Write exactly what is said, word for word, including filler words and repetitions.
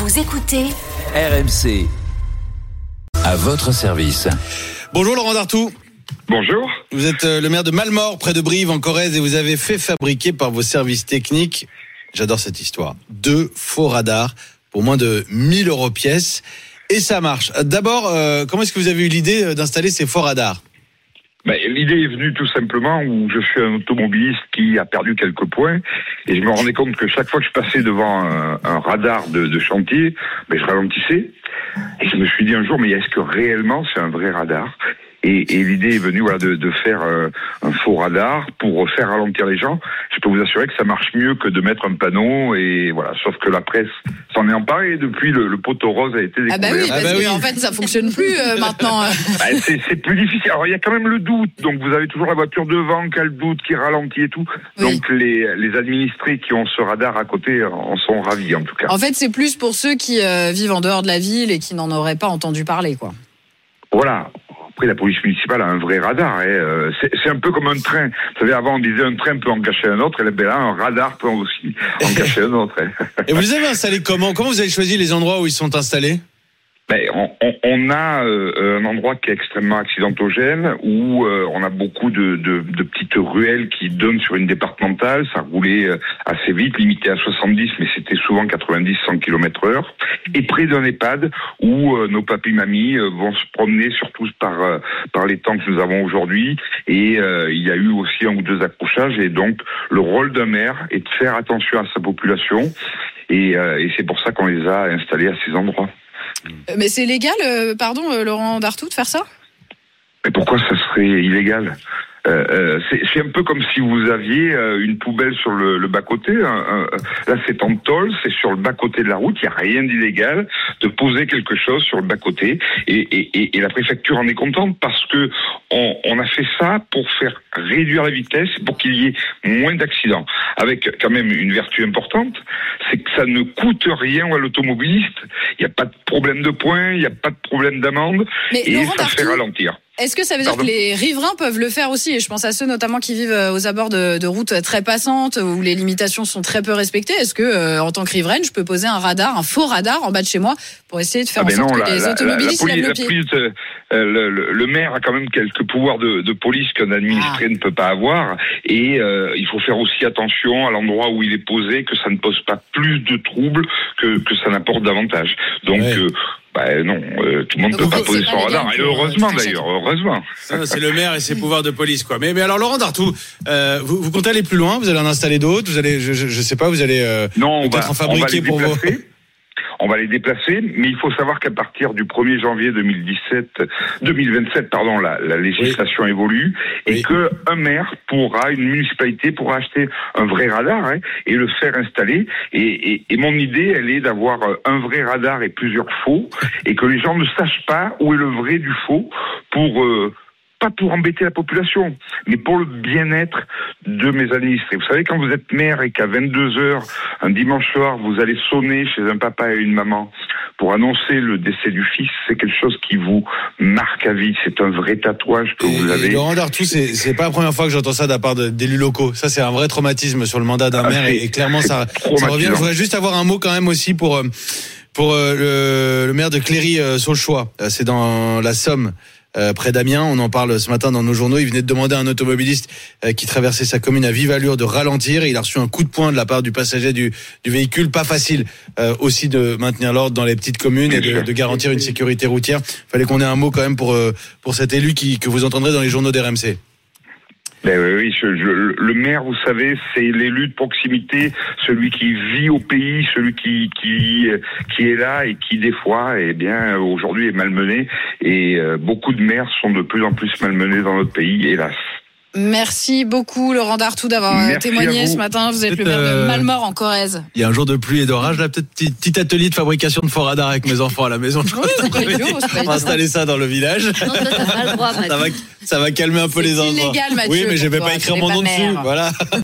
Vous écoutez R M C. À votre service. Bonjour Laurent Dartout. Bonjour. Vous êtes le maire de Malmort, près de Brive, en Corrèze, et vous avez fait fabriquer par vos services techniques, j'adore cette histoire, deux faux radars pour moins de mille euros pièce. Et ça marche. D'abord, euh, comment est-ce que vous avez eu l'idée d'installer ces faux radars ? Ben, l'idée est venue tout simplement où je suis un automobiliste qui a perdu quelques points et je me rendais compte que chaque fois que je passais devant un, un radar de, de chantier, ben, je ralentissais. Et je me suis dit un jour, mais est-ce que réellement c'est un vrai radar ? Et, et l'idée est venue voilà, de, de faire euh, un faux radar pour faire ralentir les gens. Je peux vous assurer que ça marche mieux que de mettre un panneau. Et voilà, sauf que la presse s'en est emparée et depuis le, le poteau rose a été découvert. Ah bah oui, parce ah bah que oui. en fait ça fonctionne plus euh, maintenant. Bah, c'est, c'est plus difficile. Alors il y a quand même le doute. Donc vous avez toujours la voiture devant qui a le doute, qui ralentit et tout. Oui. Donc les, les administrés qui ont ce radar à côté en sont ravis en tout cas. En fait c'est plus pour ceux qui euh, vivent en dehors de la ville et qui n'en auraient pas entendu parler, quoi. Voilà. Après, la police municipale a un vrai radar. Hein. C'est, c'est un peu comme un train. Vous savez, avant, on disait un train peut en cacher un autre. Et ben là, un radar peut aussi en cacher un autre. Hein. Et vous les avez installés comment ? Comment vous avez choisi les endroits où ils sont installés ? Ben, on, on, on a euh, un endroit qui est extrêmement accidentogène, où euh, on a beaucoup de, de, de petites ruelles qui donnent sur une départementale. Ça roulait euh, assez vite, limité à soixante-dix, mais c'était souvent quatre-vingt-dix à cent kilomètres heure. Et près d'un EHPAD où euh, nos papis-mamies euh, vont se promener, surtout par, euh, par les temps que nous avons aujourd'hui. Et euh, il y a eu aussi un ou deux accrochages. Et donc, le rôle d'un maire est de faire attention à sa population. Et, euh, et c'est pour ça qu'on les a installés à ces endroits. Euh, mais c'est légal, euh, pardon euh, Laurent Dartout, de faire ça ? Mais pourquoi ça serait illégal ? Euh, euh, c'est, c'est un peu comme si vous aviez euh, une poubelle sur le, le bas-côté. Hein, hein, là, c'est en tôle, c'est sur le bas-côté de la route. Il n'y a rien d'illégal de poser quelque chose sur le bas-côté. Et, et, et, et la préfecture en est contente parce que on, on a fait ça pour faire réduire la vitesse, pour qu'il y ait moins d'accidents. Avec quand même une vertu importante, c'est que ça ne coûte rien à l'automobiliste. Il n'y a pas de problème de points, il n'y a pas de problème d'amende. Mais Et Laurent ça fait Dartout, ralentir. est-ce que ça veut dire Pardon ? que les riverains peuvent le faire aussi ? Et je pense à ceux notamment qui vivent aux abords de, de routes très passantes où les limitations sont très peu respectées. Est-ce que, euh, en tant que riveraine, je peux poser un radar, un faux radar en bas de chez moi pour essayer de faire Ah en ben sorte non, que la, les la, automobilistes la, la lèvent police, le pied ? la police, euh, le, le, le maire a quand même quelques pouvoirs de, de police qu'un administré Ah. ne peut pas avoir. Et euh, il faut faire aussi attention à l'endroit où il est posé, que ça ne pose pas plus de troubles que, que ça n'apporte davantage. Donc... Ouais. Euh, Bah non, euh, tout le monde ne peut Donc, pas c'est poser pas son légal radar. Et pour, heureusement euh, d'ailleurs, heureusement. Ah, c'est le maire et ses pouvoirs de police, quoi. Mais, mais alors Laurent Dartout, euh, vous, vous comptez aller plus loin ? Vous allez en installer d'autres ? Vous allez, je, je, je sais pas, vous allez euh, Non, on peut-être va, en on va fabriquer les pour vos. déplacer. On va les déplacer, mais il faut savoir qu'à partir du premier janvier deux mille dix-sept, deux mille vingt-sept, pardon, la, la législation oui. évolue et oui. que un maire pourra, une municipalité pourra acheter un vrai radar hein, et le faire installer. Et, et, et mon idée, elle est d'avoir un vrai radar et plusieurs faux, et que les gens ne sachent pas où est le vrai du faux pour euh, pas pour embêter la population, mais pour le bien-être de mes administrés. Vous savez, quand vous êtes maire et qu'à vingt-deux heures, un dimanche soir, vous allez sonner chez un papa et une maman pour annoncer le décès du fils, c'est quelque chose qui vous marque à vie. C'est un vrai tatouage que et, vous avez. Et Laurent Dartout, c'est, c'est pas la première fois que j'entends ça de la part de, d'élus locaux. Ça, c'est un vrai traumatisme sur le mandat d'un ah, maire et, et clairement, ça, ça revient. Je voudrais juste avoir un mot quand même aussi pour, pour le, le maire de Cléry-Saulchois. C'est dans la Somme. Euh, près d'Amiens, on en parle ce matin dans nos journaux. Il venait de demander à un automobiliste euh, qui traversait sa commune à vive allure de ralentir et il a reçu un coup de poing de la part du passager du, du véhicule. Pas facile euh, aussi de maintenir l'ordre dans les petites communes et de, de garantir une sécurité routière. Fallait qu'on ait un mot quand même pour euh, pour cet élu qui que vous entendrez dans les journaux d'R M C. Ben oui, je, je, le maire, vous savez, c'est l'élu de proximité, celui qui vit au pays, celui qui qui qui est là et qui des fois, eh bien, aujourd'hui est malmené. Et euh, beaucoup de maires sont de plus en plus malmenés dans notre pays, hélas. Merci beaucoup Laurent Dartout d'avoir Merci témoigné ce matin. Vous êtes peut-être le maire de Malmort en Corrèze. Il y a un jour de pluie et d'orage, là, peut-être petit, petit atelier de fabrication de faux radars avec mes enfants à la maison. Je oui, c'est pas idiot, c'est pas on va installer ça dans le village. Non, ça, t'as pas le droit, ça va, ça va calmer un peu c'est les enfants. C'est illégal, Mathieu. Oui, mais je vais toi, pas écrire tu mon n'es nom pas dessus. maire. Voilà.